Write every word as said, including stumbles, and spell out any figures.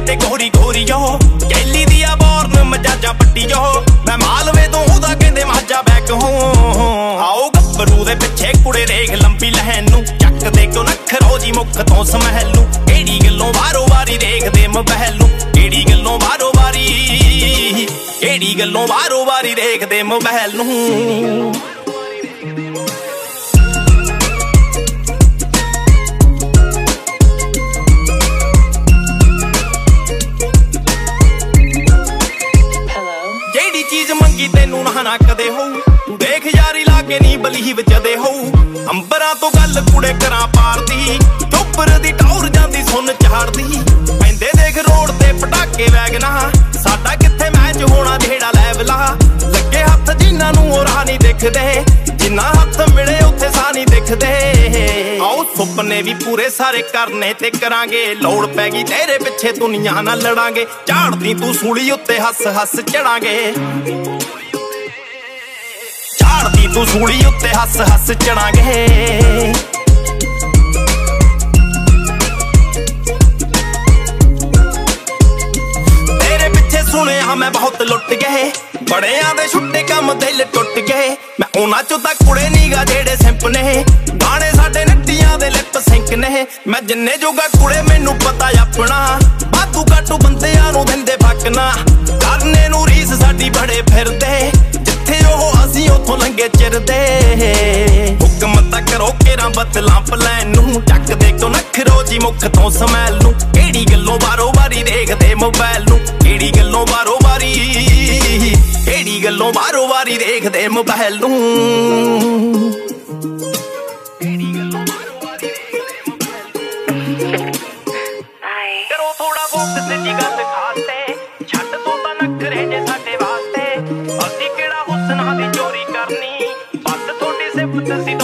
ते गोरी गोरी जो कैली दिया बोर्न मजाजा पट्टी जो मैं मालवे तो उदा कहंदे माजा बैक हो आओ गब्बरू दे पिछे कुड़े देख लंबी लहन नू चक दे क्यों नखरो जी मुख तो समहल नू केड़ी गल्लों वारो वारी देख दे महल नू केड़ी गल्लों वारो वारी केड़ी गल्लों वारो वारी देख दे महल नू चीज मंगी तेनू ना ना कदे हो तू देख यारी लागे नी बली वजदे हो अंबरां तो गल कुड़े करा पार दी चोपर दी टौर जांदी सुन चाड़ दी पैंदे देख रोड ते पटाके वैगना साडा किथे मैच होना जेड़ा लेवला लगे हथ जिन्हां नू ओ राह नहीं दिखदे जिन्ना हथ मिले उत्थे सा नहीं दिखदे आओ सुपने भी पूरे सारे करने ते करांगे लोड़ पैगी तेरे पिछे दुनिया ना लड़ांगे झाड़दी तू सूली उत्ते हस हस चढ़ांगे झाड़दी तू सूली उत्ते हस हस चढ़ांगे तेरे पिछे सुने हाँ मैं बहुत लुट गए बड़ियां दे छुट्टे कम दिल टुट गए मैं उन्हां चों तां कुड़े नीगा जेड़े सिंप ने गाने साडे नट्टियां दे लिप सिंक ने मैं जिन्ने जोगा कुड़े मैनू पता अपना बातू काटू बंदियां नू दिंदे फकना करने नू रीस साडी बड़े फिरदे जिथे ओह असीं उथों लंघे चिरदे हुक्म तां करो केरां बदलां पलैन नू चक दे क्यों नखरो जी मुख तो समैल नू केड़ी गल्लों वारो वारी देखदे मोबाइल नू केड़ी गल्लों वारो वारी केड़ी गल्लों वारो वारी देखदे मोबाइल नू करो थोड़ा फोकस जी गल खाते छड्ड तू तां नखरे जे साडे वास्ते असीं किहड़ा हुस्नां दी चोरी करनी बस थोड़ी सिफत सी